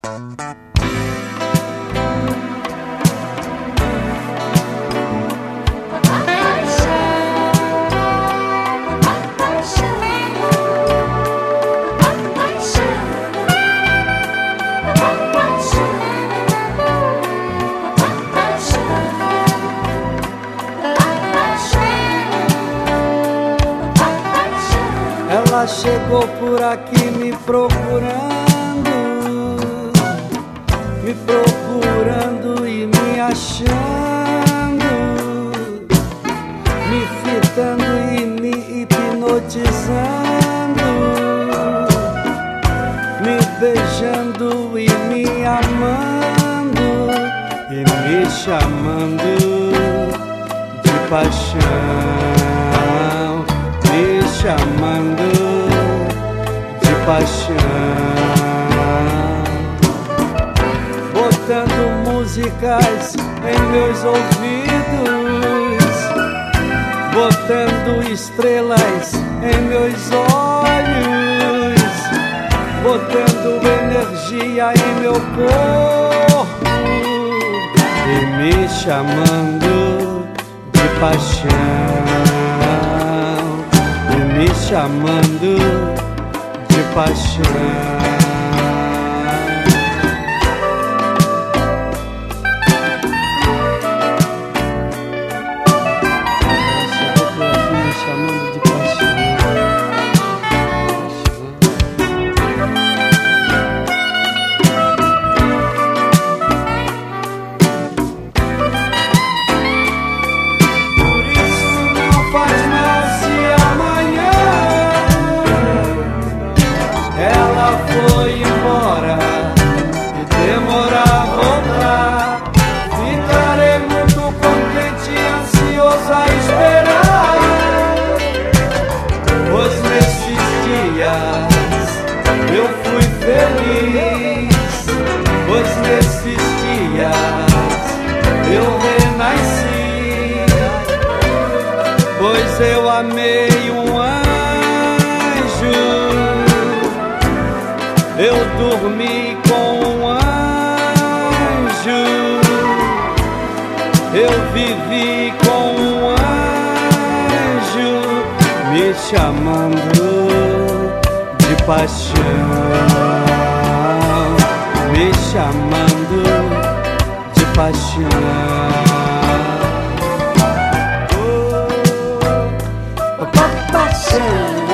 Ela chegou por aqui me procurando e me achando, me fitando e me hipnotizando, me beijando e me amando e me chamando de paixão, me chamando de paixão, botando músicas em meus ouvidos, botando estrelas em meus olhos, botando energia em meu corpo e me chamando de paixão, me chamando de paixão. Foi embora e demora a voltar. Ficarei muito contente e ansioso a esperar, pois nesses dias eu fui feliz, pois nesses dias eu renasci, pois eu amei um anjo, eu dormi com um anjo, eu vivi com um anjo, me chamando de paixão, me chamando de paixão. Paixão.